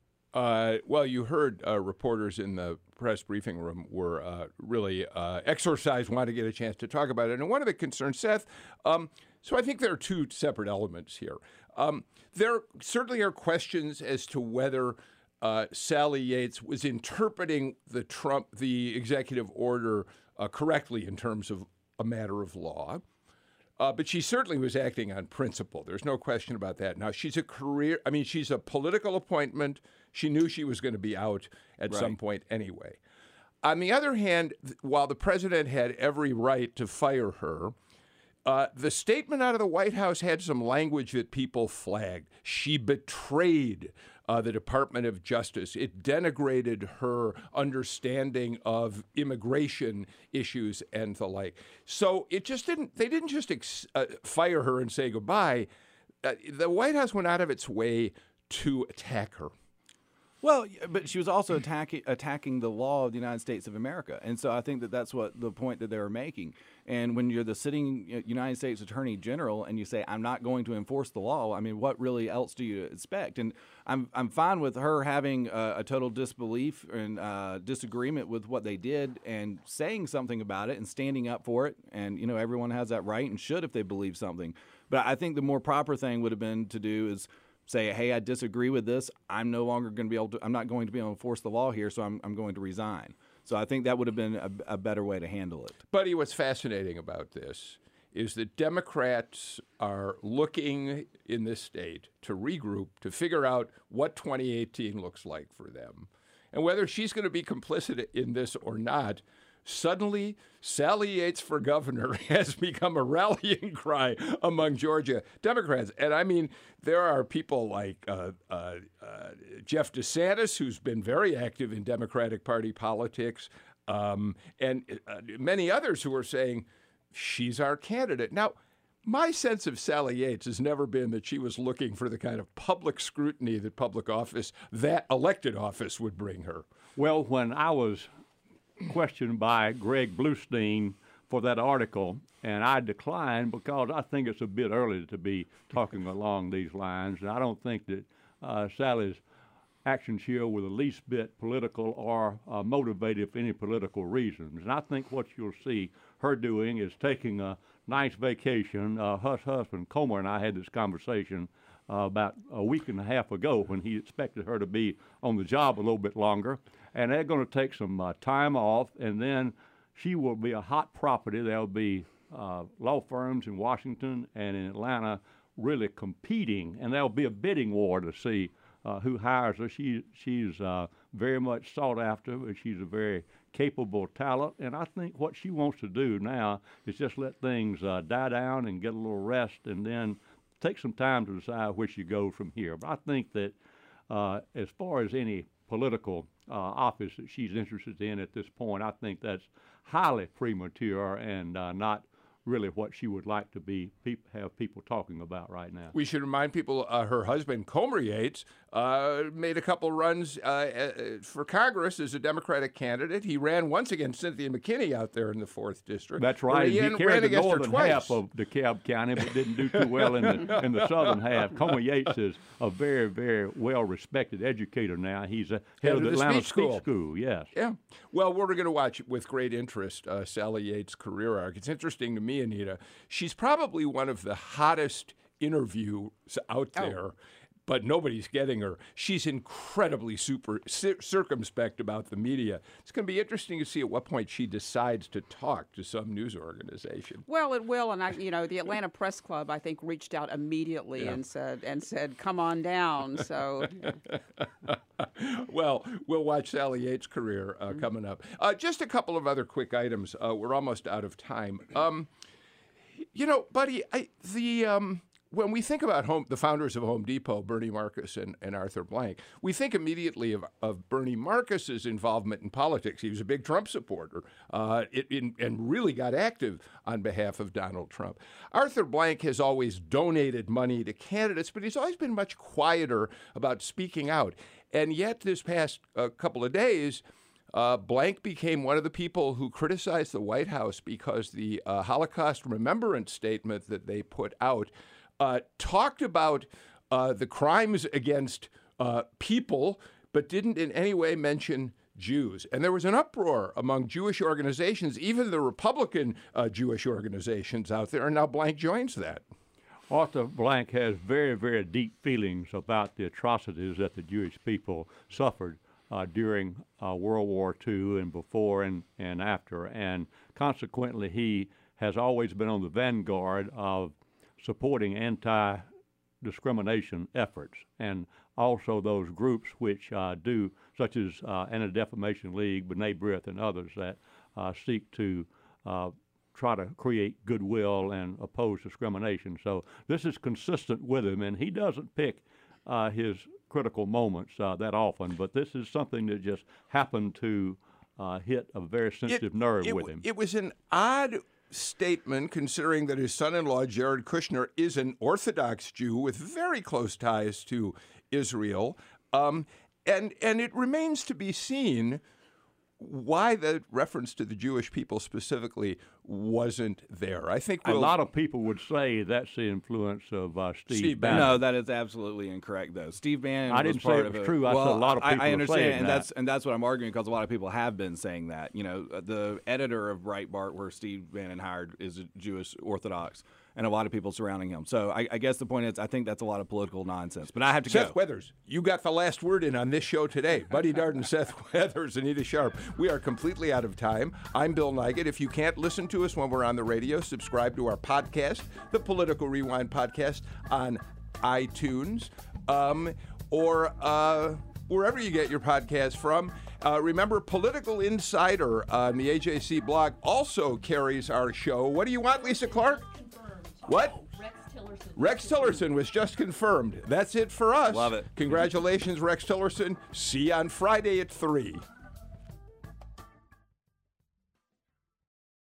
Uh, well, you heard uh, reporters in the press briefing room were uh, really uh, exorcised, wanted to get a chance to talk about it. And one of the concerns, Seth, um, so I think there are two separate elements here. Um, there certainly are questions as to whether Uh, Sally Yates was interpreting the Trump, the executive order uh, correctly in terms of a matter of law. Uh, but she certainly was acting on principle. There's no question about that. Now, she's a career, I mean, she's a political appointment. She knew she was going to be out at
Right.
some point anyway. On the other hand, th- while the president had every right to fire her, Uh, the statement out of the White House had some language that people flagged. She betrayed uh, the Department of Justice. It denigrated her understanding of immigration issues and the like. So it just didn't, they didn't just ex- uh, fire her and say goodbye. Uh, the White House went out of its way to attack her.
Well, but she was also attacking attacking the law of the United States of America, and so I think that that's what the point that they were making. And when you're the sitting United States Attorney General and you say, "I'm not going to enforce the law," I mean, what really else do you expect? And I'm I'm fine with her having a, a total disbelief and uh, disagreement with what they did and saying something about it and standing up for it. And you know, everyone has that right and should if they believe something. But I think the more proper thing would have been to do is say, hey, I disagree with this. I'm no longer going to be able to, I'm not going to be able to enforce the law here, so I'm, I'm going to resign. So I think that would have been a, a better way to handle it.
Buddy, what's fascinating about this is that Democrats are looking in this state to regroup, to figure out what twenty eighteen looks like for them. And whether she's going to be complicit in this or not, suddenly, Sally Yates for governor has become a rallying cry among Georgia Democrats. And I mean, there are people like uh, uh, uh, Jeff DeSantis, who's been very active in Democratic Party politics, um, and uh, many others who are saying, she's our candidate. Now, my sense of Sally Yates has never been that she was looking for the kind of public scrutiny that public office, that elected office, would bring her.
Well, when I was questioned by Greg Bluestein for that article, and I declined because I think it's a bit early to be talking along these lines, and I don't think that uh, Sally's actions here were the least bit political or uh, motivated for any political reasons. And I think what you'll see her doing is taking a nice vacation. Uh, Hus husband Comer and I had this conversation uh, about a week and a half ago when he expected her to be on the job a little bit longer. And they're going to take some uh, time off, and then she will be a hot property. There'll be uh, law firms in Washington and in Atlanta really competing, and there'll be a bidding war to see uh, who hires her. She, she's uh, very much sought after, but she's a very capable talent, and I think what she wants to do now is just let things uh, die down and get a little rest, and then take some time to decide where she goes from here. But I think that uh, as far as any political Uh, office that she's interested in at this point, I think that's highly premature and uh, not really what she would like to be peop- have people talking about right now.
We should remind people uh, her husband, Comer Yates, uh, made a couple runs uh, uh, for Congress as a Democratic candidate. He ran once against Cynthia McKinney out there in the fourth District.
That's right. He,
He
he carried the northern half of DeKalb County, but didn't do too well in the in the southern half. Comer Yates is a very, very well-respected educator now. He's a head, head of the Atlanta Speech School. School. Yes.
Yeah. Well, we're going to watch with great interest uh, Sally Yates' career arc. It's interesting to me, Anita. She's probably one of the hottest interviews out there. Oh. But nobody's getting her. She's incredibly super cir- circumspect about the media. It's going to be interesting to see at what point she decides to talk to some news organization.
Well, it will, and I, you know, the Atlanta Press Club, I think, reached out immediately yeah. and said and said, "Come on down." So,
well, we'll watch Sally Yates' career uh, mm-hmm. coming up. Uh, just a couple of other quick items. Uh, we're almost out of time. Um, you know, buddy, I, the. Um, When we think about home, the founders of Home Depot, Bernie Marcus and, and Arthur Blank, we think immediately of, of Bernie Marcus's involvement in politics. He was a big Trump supporter uh, it, in, and really got active on behalf of Donald Trump. Arthur Blank has always donated money to candidates, but he's always been much quieter about speaking out. And yet this past uh, couple of days, Uh, Blank became one of the people who criticized the White House because the uh, Holocaust Remembrance Statement that they put out uh, talked about uh, the crimes against uh, people, but didn't in any way mention Jews. And there was an uproar among Jewish organizations, even the Republican uh, Jewish organizations out there, and now Blank joins that.
Arthur Blank has very, very deep feelings about the atrocities that the Jewish people suffered Uh, during uh, World War Two and before and, and after. And consequently, he has always been on the vanguard of supporting anti-discrimination efforts, and also those groups which uh, do, such as uh, Anti-Defamation League, B'nai B'rith, and others that uh, seek to uh, try to create goodwill and oppose discrimination. So this is consistent with him, and he doesn't pick uh, his critical moments uh, that often, but this is something that just happened to uh, hit a very sensitive
it,
nerve
it,
with him.
It was an odd statement considering that his son-in-law, Jared Kushner, is an Orthodox Jew with very close ties to Israel, um, and, and it remains to be seen why the reference to the Jewish people specifically wasn't there. I think we'll,
a lot of people would say that's the influence of uh, Steve,
Steve
Bannon.
No, that is absolutely incorrect, though. Steve Bannon
I didn't
was part
say it was
of
true. I
well,
said a lot of people
I, I understand,
are saying
and
that.
that's and that's what I'm arguing because a lot of people have been saying that. You know, the editor of Breitbart, where Steve Bannon hired, is a Jewish Orthodox, and a lot of people surrounding him. So I, I guess the point is, I think that's a lot of political nonsense. But I have to
Seth
go.
Weathers, you got the last word in on this show today. Buddy Darden, Seth Weathers, Anita Sharp. We are completely out of time. I'm Bill Nigut. If you can't listen to us when we're on the radio, subscribe to our podcast, the Political Rewind podcast, on iTunes um, or uh, wherever you get your podcast from. Uh, remember, Political Insider on the A J C blog also carries our show. What do you want, Lisa Clark? What?
Rex Tillerson.
Rex Tillerson was just confirmed. That's it for us.
Love it.
Congratulations, Rex Tillerson. See you on Friday at three.